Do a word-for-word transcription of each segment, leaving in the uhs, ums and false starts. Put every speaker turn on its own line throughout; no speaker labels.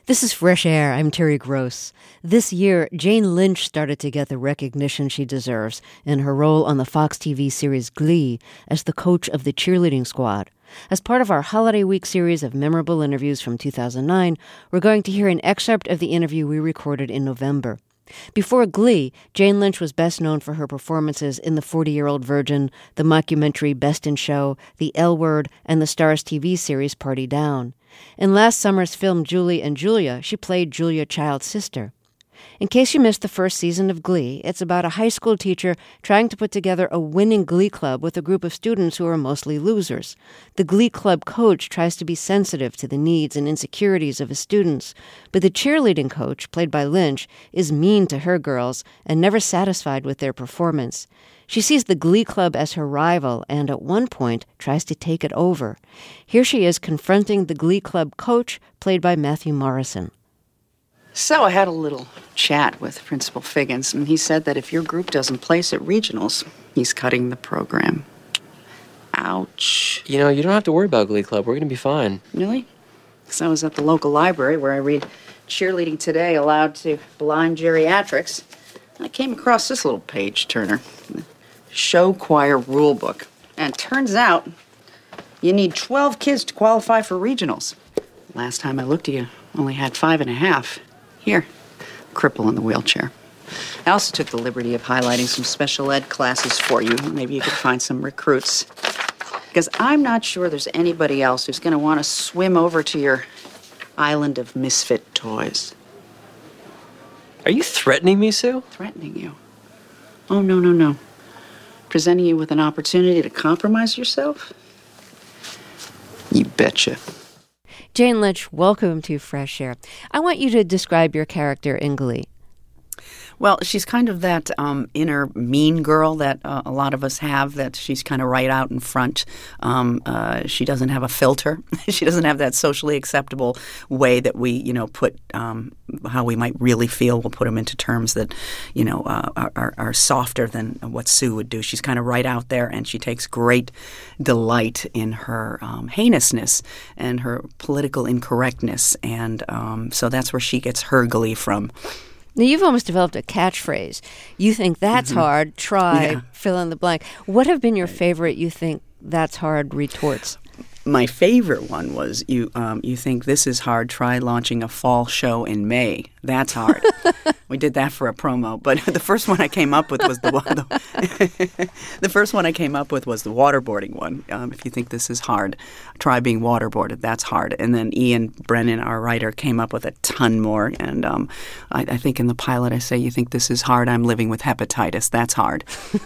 This is Fresh Air. I'm Terry Gross. This year, Jane Lynch started to get the recognition she deserves in her role on the Fox T V series Glee as the coach of the cheerleading squad. As part of our Holiday Week series of memorable interviews from two thousand nine, we're going to hear an excerpt of the interview we recorded in November. Before Glee, Jane Lynch was best known for her performances in The forty-Year-Old Virgin, the mockumentary Best in Show, The L Word, and the Starz T V series Party Down. In last summer's film Julie and Julia, she played Julia Child's sister. In case you missed the first season of Glee, it's about a high school teacher trying to put together a winning Glee club with a group of students who are mostly losers. The Glee club coach tries to be sensitive to the needs and insecurities of his students, but the cheerleading coach, played by Lynch, is mean to her girls and never satisfied with their performance. She sees the Glee Club as her rival and at one point tries to take it over. Here she is confronting the Glee Club coach, played by Matthew Morrison.
So I had a little chat with Principal Figgins, and he said that if your group doesn't place at regionals, he's cutting the program. Ouch.
You know, you don't have to worry about Glee Club. We're going to be fine.
Really? Because I was at the local library where I read Cheerleading Today Allowed to Blind Geriatrics. I came across this little page-turner. Show choir rule book. And it turns out you need twelve kids to qualify for regionals. Last time I looked at you, only had five and a half. Here, cripple in the wheelchair. I also took the liberty of highlighting some special ed classes for you. Maybe you could find some recruits. Because I'm not sure there's anybody else who's going to want to swim over to your island of misfit toys.
Are you threatening me, Sue?
Threatening you? Oh, no, no, no. Presenting you with an opportunity to compromise yourself? You betcha.
Jane Lynch, welcome to Fresh Air. I want you to describe your character in Glee.
Well, she's kind of that um, inner mean girl that uh, a lot of us have, that she's kind of right out in front. Um, uh, she doesn't have a filter. She doesn't have that socially acceptable way that we, you know, put um, how we might really feel. We'll put them into terms that, you know, uh, are, are softer than what Sue would do. She's kind of right out there, and she takes great delight in her um, heinousness and her political incorrectness. And um, so that's where she gets her glee from.
Now, you've almost developed a catchphrase. You think that's mm-hmm. hard, try, yeah. fill in the blank. What have been your favorite, you think that's hard retorts?
My favorite one was, you um, you think this is hard, try launching a fall show in May. That's hard. We did that for a promo. But the first one I came up with was the the, the first one I came up with was the waterboarding one. Um, if you think this is hard, try being waterboarded. That's hard. And then Ian Brennan, our writer, came up with a ton more. And um, I, I think in the pilot I say, you think this is hard, I'm living with hepatitis. That's hard.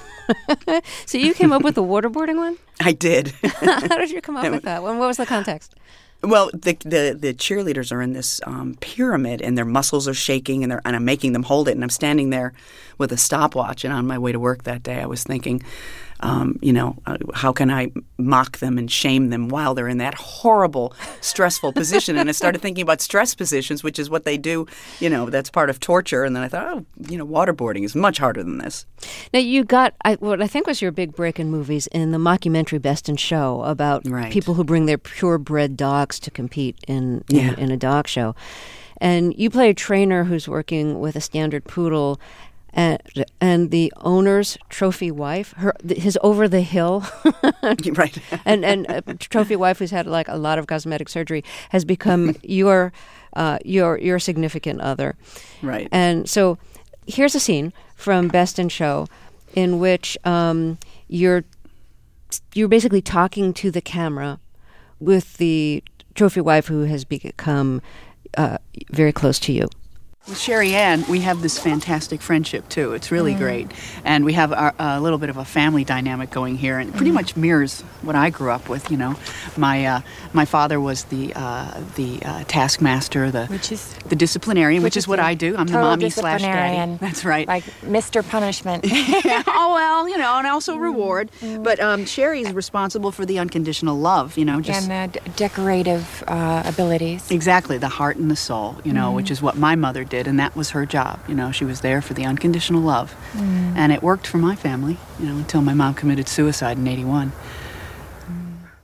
So you came up with the waterboarding one?
I did.
How did you come up with that? What was the context?
Well, the, the the cheerleaders are in this um, pyramid, and their muscles are shaking, and, they're, and I'm making them hold it. And I'm standing there with a stopwatch, and on my way to work that day, I was thinking, um, you know, uh, how can I mock them and shame them while they're in that horrible, stressful position? And I started thinking about stress positions, which is what they do, you know, that's part of torture. And then I thought, oh, you know, waterboarding is much harder than this.
Now, you got I, what I think was your big break in movies in the mockumentary Best in Show about
right.
people who bring their purebred dogs to compete in, in,
yeah.
in a dog show. And you play a trainer who's working with a standard poodle. And, and the owner's trophy wife, her his over the hill,
right?
and and a trophy wife who's had like a lot of cosmetic surgery has become your uh, your your significant other,
right?
And so here's a scene from Best in Show in which um, you're you're basically talking to the camera with the trophy wife who has become uh, very close to you.
With Sherry Ann, we have this fantastic friendship, too. It's really mm. great. And we have a, a little bit of a family dynamic going here, and it pretty mm. much mirrors what I grew up with, you know. My uh, my father was the uh, the uh, taskmaster, the
which is,
the disciplinarian, which, which is, is what I do. I'm the mommy slash daddy. That's right.
Like Mister Punishment.
Yeah. Oh, well, you know, and also mm. reward. Mm. But um, Sherry's responsible for the unconditional love, you know. Just
and the d- decorative uh, abilities.
Exactly, the heart and the soul, you know, mm. which is what my mother did, and that was her job. You know, she was there for the unconditional love. Mm. And it worked for my family, you know, until my mom committed suicide in eighty-one.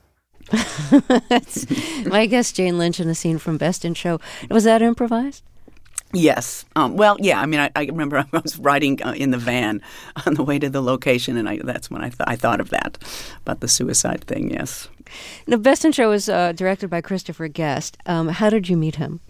My guest, Jane Lynch, in a scene from Best in Show. Was that improvised?
Yes. Um, well, yeah. I mean, I, I remember I was riding uh, in the van on the way to the location, and I, that's when I, th- I thought of that, about the suicide thing, yes.
Now, Best in Show was uh, directed by Christopher Guest. Um, how did you meet him?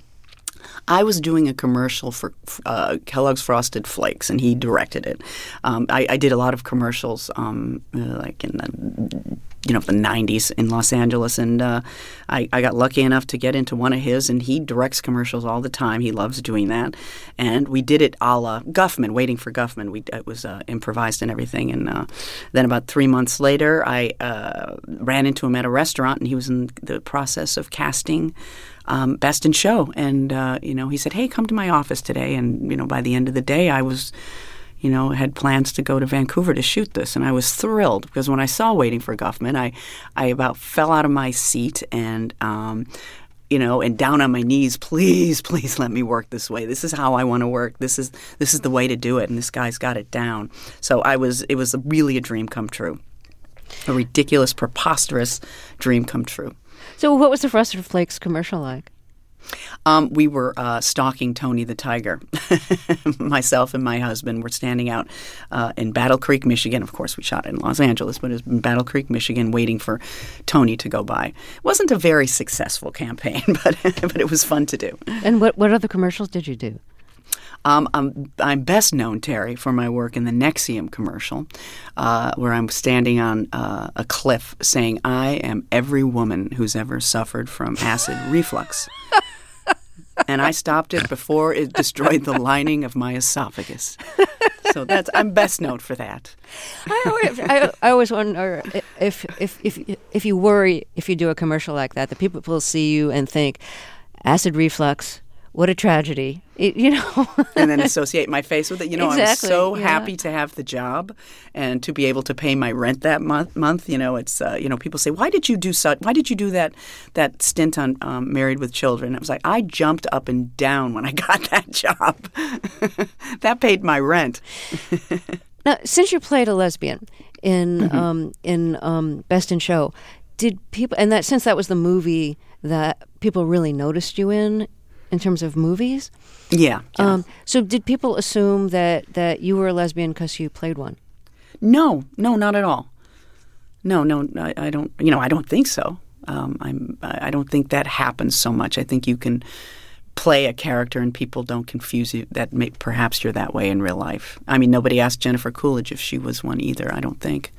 I was doing a commercial for uh, Kellogg's Frosted Flakes, and he directed it. Um, I, I did a lot of commercials, um, uh, like in the you know the nineties in Los Angeles, and uh, I, I got lucky enough to get into one of his. And he directs commercials all the time. He loves doing that, and we did it a la Guffman, Waiting for Guffman. We it was uh, improvised and everything. And uh, then about three months later, I uh, ran into him at a restaurant, and he was in the process of casting Um, Best in Show. And, uh, you know, he said, hey, come to my office today. And, you know, by the end of the day, I was, you know, had plans to go to Vancouver to shoot this. And I was thrilled because when I saw Waiting for Guffman, I, I about fell out of my seat and, um, you know, and down on my knees, please, please let me work this way. This is how I want to work. This is this is the way to do it. And this guy's got it down. So I was, it was really a dream come true. A ridiculous, preposterous dream come true.
So what was the Frosted Flakes commercial like?
Um, we were uh, stalking Tony the Tiger. Myself and my husband were standing out uh, in Battle Creek, Michigan. Of course, we shot it in Los Angeles, but it was in Battle Creek, Michigan, waiting for Tony to go by. It wasn't a very successful campaign, but but it was fun to do.
And what, what other commercials did you do?
Um, I'm, I'm best known, Terry, for my work in the Nexium commercial, uh, where I'm standing on uh, a cliff saying, I am every woman who's ever suffered from acid reflux. And I stopped it before it destroyed the lining of my esophagus. So that's I'm best known for that.
I always, I, I always wonder if, if, if, if you worry, if you do a commercial like that, that people will see you and think, acid reflux, what a tragedy, it, you know.
And then associate my face with it. You know,
Exactly,
I was so
yeah.
happy to have the job and to be able to pay my rent that month. Month, you know, it's uh, you know, people say, "Why did you do such? Why did you do that that stint on um, Married with Children?" I was like, I jumped up and down when I got that job. That paid my rent.
Now, since you played a lesbian in
Mm-hmm.
um, in um, Best in Show, did people and that since that was the movie that people really noticed you in? In terms of movies?
Yeah. yeah.
Um, so did people assume that, that you were a lesbian because you played one?
No, no, not at all. No, no, I, I don't. You know, I don't think so. Um, I'm. I don't think that happens so much. I think you can play a character and people don't confuse you. That may, perhaps you're that way in real life. I mean, nobody asked Jennifer Coolidge if she was one either. I don't think.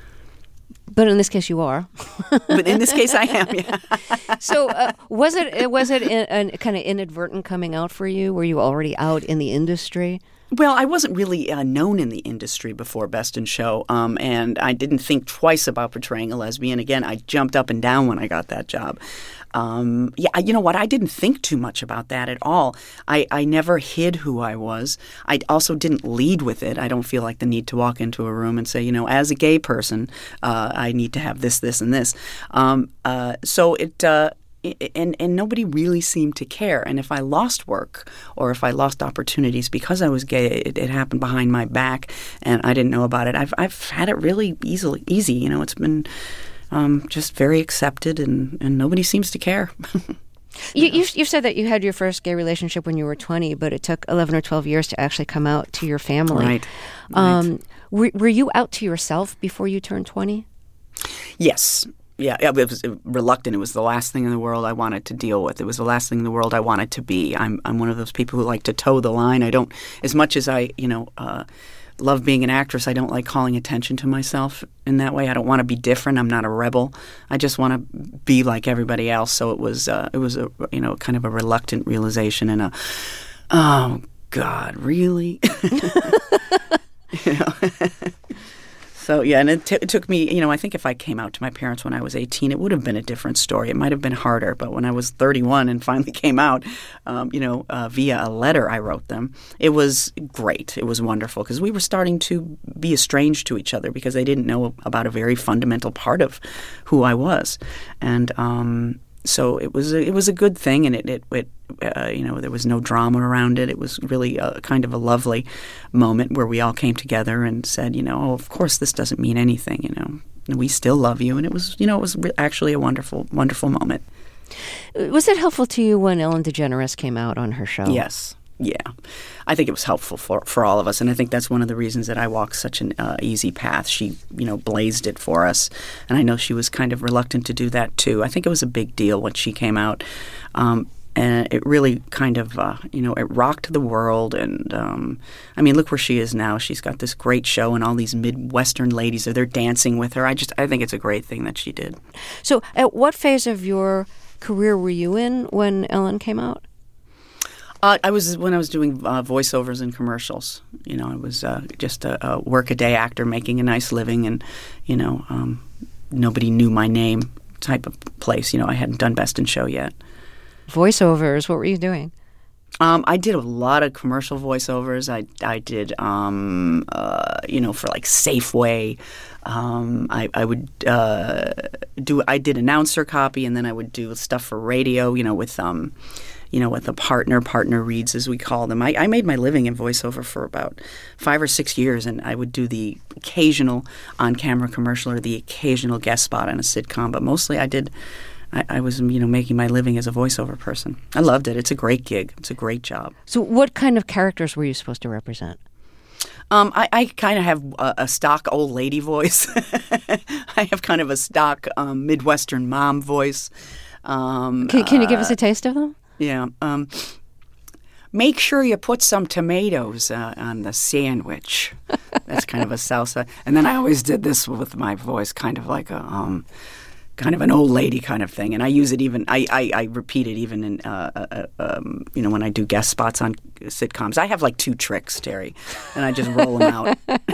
But in this case, you are.
But in this case, I am. Yeah.
So uh, was it was it a kind of inadvertent coming out for you? Were you already out in the industry?
Well, I wasn't really uh, known in the industry before Best in Show, um, and I didn't think twice about portraying a lesbian. Again, I jumped up and down when I got that job. Um, yeah, you know what? I didn't think too much about that at all. I, I never hid who I was. I also didn't lead with it. I don't feel like the need to walk into a room and say, you know, as a gay person, uh, I need to have this, this, and this. Um, uh, so it. Uh, And and nobody really seemed to care. And if I lost work or if I lost opportunities because I was gay, it, it happened behind my back, and I didn't know about it. I've I've had it really easily easy. You know, it's been um, just very accepted, and, and nobody seems to care.
You, you've, you've said that you had your first gay relationship when you were twenty, but it took eleven or twelve years to actually come out to your family.
Right.
Um,
right.
Were, were you out to yourself before you turned twenty?
Yes. Yeah, it was reluctant. It was the last thing in the world I wanted to deal with. It was the last thing in the world I wanted to be. I'm I'm one of those people who like to toe the line. I don't, as much as I, you know, uh, love being an actress, I don't like calling attention to myself in that way. I don't want to be different. I'm not a rebel. I just want to be like everybody else. So it was, uh, it was a, you know, kind of a reluctant realization and a, oh God, really? You know. So, yeah, and it, t- it took me, you know, I think if I came out to my parents when I was eighteen, it would have been a different story. It might have been harder. But when I was thirty-one and finally came out, um, you know, uh, via a letter I wrote them, it was great. It was wonderful because we were starting to be estranged to each other because they didn't know about a very fundamental part of who I was. And, um, so it was a, it was a good thing, and it it, it uh, you know, there was no drama around it. It was really a, kind of a lovely moment where we all came together and said, you know, oh, of course this doesn't mean anything, you know, we still love you, and it was, you know, it was re- actually a wonderful, wonderful moment.
Was it helpful to you when Ellen DeGeneres came out on her show?
Yes. Yeah. I think it was helpful for, for all of us, and I think that's one of the reasons that I walk such an uh, easy path. She, you know, blazed it for us, and I know she was kind of reluctant to do that too. I think it was a big deal when she came out, um, and it really kind of, uh, you know, it rocked the world, and um, I mean, look where she is now. She's got this great show, and all these Midwestern ladies are there dancing with her. I just, I think it's a great thing that she did.
So at what phase of your career were you in when Ellen came out?
Uh, I was when I was doing uh, voiceovers and commercials. You know, I was uh, just a, a work-a-day actor making a nice living, and you know, um, nobody knew my name type of place. You know, I hadn't done Best in Show yet.
Voiceovers. What were you doing?
Um, I did a lot of commercial voiceovers. I I did, um, uh, you know, for like Safeway. Um, I I would uh, do. I did announcer copy, and then I would do stuff for radio. You know, with um. you know, with a partner, partner reads, as we call them. I, I made my living in voiceover for about five or six years, and I would do the occasional on-camera commercial or the occasional guest spot on a sitcom. But mostly I did, I, I was, you know, making my living as a voiceover person. I loved it. It's a great gig. It's a great job.
So what kind of characters were you supposed to represent?
Um, I, I kind of have a, a stock old lady voice. I have kind of a stock um, Midwestern mom voice. Um,
Can, can you give us
uh,
a taste of them?
Yeah. Um, make sure you put some tomatoes uh, on the sandwich. That's kind of a salsa. And then I always did this with my voice, kind of like a, um, kind of an old lady kind of thing. And I use it even, I, I, I repeat it even in, uh, uh, um, you know, when I do guest spots on sitcoms. I have like two tricks, Terry, and I just roll them out.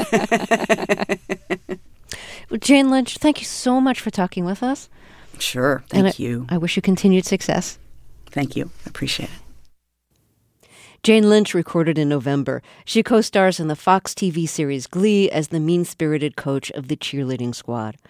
Well, Jane Lynch, thank you so much for talking with us.
Sure. Thank
and I,
you.
I wish you continued success.
Thank you. I appreciate it.
Jane Lynch recorded in November. She co-stars in the Fox T V series Glee as the mean-spirited coach of the cheerleading squad.